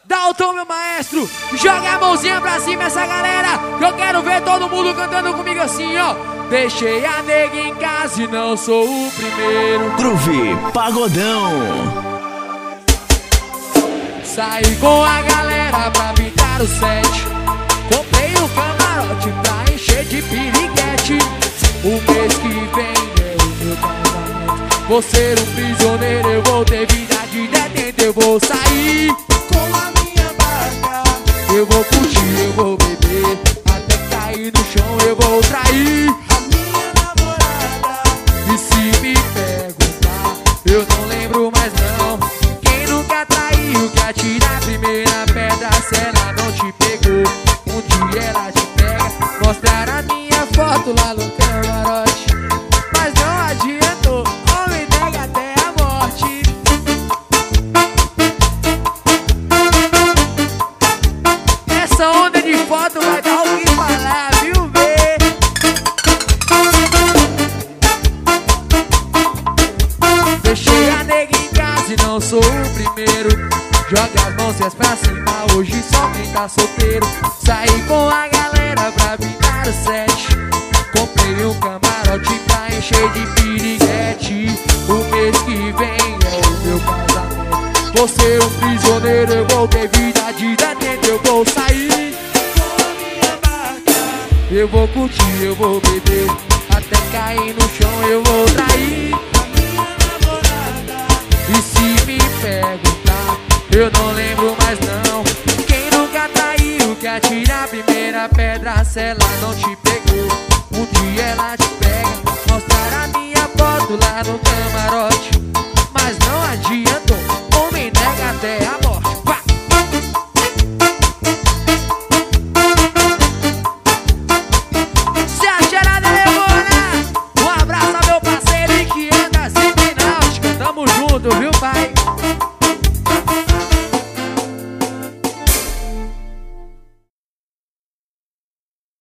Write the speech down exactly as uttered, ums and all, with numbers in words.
Dá o tom, meu maestro. Joga a mãozinha pra cima, essa galera. Eu quero ver todo mundo cantando comigo assim, ó. Deixei a nega em casa e não sou o primeiro. Groove Pagodão. Saí com a galera pra pintar o set. Comprei um camarote pra encher de piriguete. O mês que vem é o meu casamento. Vou ser um prisioneiro, eu vou ter vida de detento. Eu vou sair com a minha barca. Eu vou curtir, eu vou beber até cair no chão. Eu vou trair a minha namorada. E se me perguntar, eu não lembro mais não. Quem nunca traiu, que atira a primeira pedra. Se ela não te pegou, um dia ela te pega. Mostrar a minha foto lá no camarote, mas não adiantou, homem nega até a morte. Essa onda de foto vai dar o que falar, viu, vê? Deixei a nega em casa e não sou o primeiro. Joga as mãos pra cima, hoje só quem tá solteiro. Saí com a galera pra pintar o set. Comprei um camarote pra encher de piriguete. O mês que vem é o meu casamento. Vou ser um prisioneiro, eu vou ter vida de detento. Eu vou sair com a minha barca. Eu vou curtir, eu vou beber até cair no chão. Eu vou trair a minha namorada. E se me perguntar, eu não lembro mais não. Quem nunca traiu, que atira a primeira pedra. Se ela não te pegou, um dia ela te pega. Mostrar a minha foto lá no camarote, mas não adiantou, homem nega até a morte. Vai!